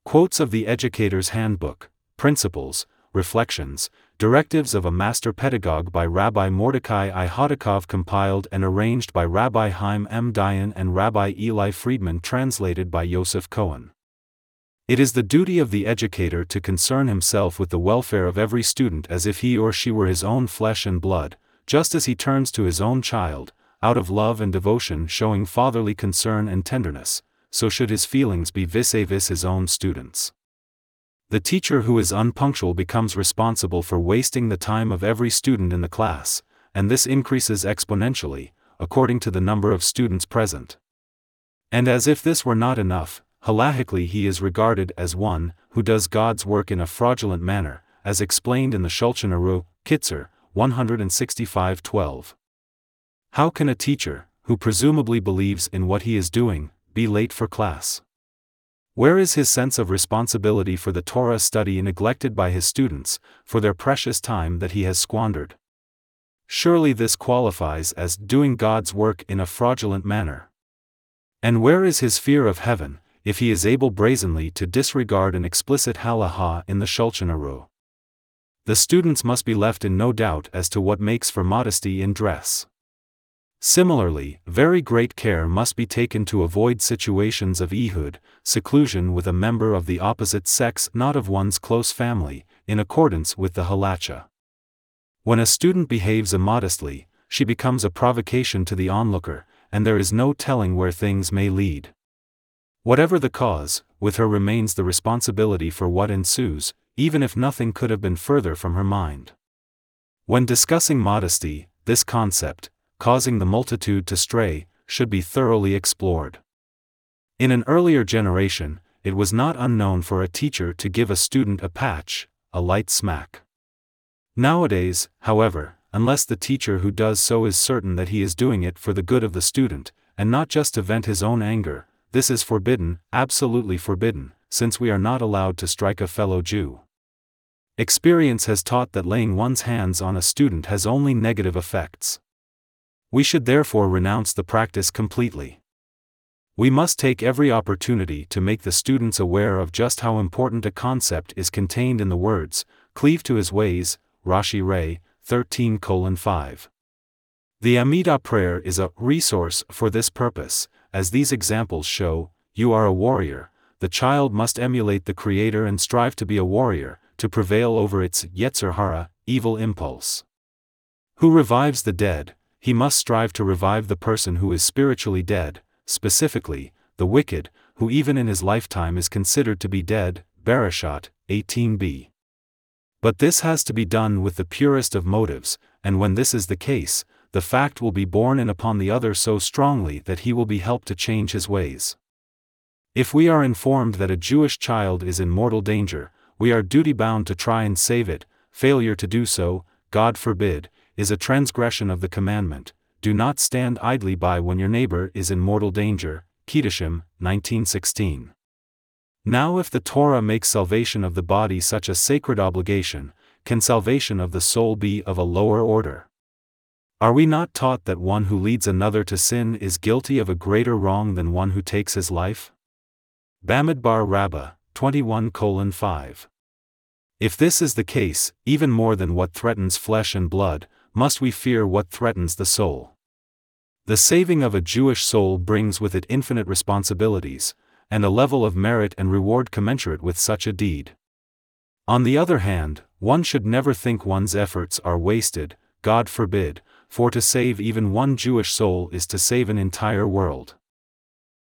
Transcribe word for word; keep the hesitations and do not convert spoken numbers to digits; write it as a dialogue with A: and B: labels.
A: Quotes of the Educator's Handbook, Principles, Reflections, Directives of a Master Pedagogue by Rabbi Mordecai I. Hodakov, compiled and arranged by Rabbi Chaim M. Dayan and Rabbi Eli Friedman, translated by Yosef Cohen. It is the duty of the educator to concern himself with the welfare of every student as if he or she were his own flesh and blood, just as he turns to his own child, out of love and devotion, showing fatherly concern and tenderness, so should his feelings be vis-a-vis his own students. The teacher who is unpunctual becomes responsible for wasting the time of every student in the class, and this increases exponentially, according to the number of students present. And as if this were not enough, halachically he is regarded as one who does God's work in a fraudulent manner, as explained in the Shulchan Aruch, Kitzur, one sixty-five twelve. How can a teacher, who presumably believes in what he is doing, be late for class? Where is his sense of responsibility for the Torah study neglected by his students, for their precious time that he has squandered? Surely this qualifies as doing God's work in a fraudulent manner. And where is his fear of heaven, if he is able brazenly to disregard an explicit halakha in the Shulchan Aruch? The students must be left in no doubt as to what makes for modesty in dress. Similarly, very great care must be taken to avoid situations of ehud, seclusion with a member of the opposite sex not of one's close family, in accordance with the halacha. When a student behaves immodestly, she becomes a provocation to the onlooker, and there is no telling where things may lead. Whatever the cause, with her remains the responsibility for what ensues, even if nothing could have been further from her mind. When discussing modesty, this concept, causing the multitude to stray, should be thoroughly explored. In an earlier generation, it was not unknown for a teacher to give a student a patch, a light smack. Nowadays, however, unless the teacher who does so is certain that he is doing it for the good of the student, and not just to vent his own anger, this is forbidden, absolutely forbidden, since we are not allowed to strike a fellow Jew. Experience has taught that laying one's hands on a student has only negative effects. We should therefore renounce the practice completely. We must take every opportunity to make the students aware of just how important a concept is contained in the words, "Cleave to his ways," Rashi Ray, thirteen colon five. The Amidah prayer is a resource for this purpose, as these examples show. You are a warrior. The child must emulate the Creator and strive to be a warrior, to prevail over its Yetzer Hara, evil impulse. Who revives the dead? He must strive to revive the person who is spiritually dead, specifically, the wicked, who even in his lifetime is considered to be dead, Bereshit, eighteen b. But this has to be done with the purest of motives, and when this is the case, the fact will be borne in upon the other so strongly that he will be helped to change his ways. If we are informed that a Jewish child is in mortal danger, we are duty-bound to try and save it. Failure to do so, God forbid, is a transgression of the commandment. Do not stand idly by when your neighbor is in mortal danger, Kedoshim, nineteen sixteen. Now if the Torah makes salvation of the body such a sacred obligation, can salvation of the soul be of a lower order? Are we not taught that one who leads another to sin is guilty of a greater wrong than one who takes his life? Bamidbar Rabbah, twenty-one colon five. If this is the case, even more than what threatens flesh and blood, must we fear what threatens the soul. The saving of a Jewish soul brings with it infinite responsibilities, and a level of merit and reward commensurate with such a deed. On the other hand, one should never think one's efforts are wasted, God forbid, for to save even one Jewish soul is to save an entire world.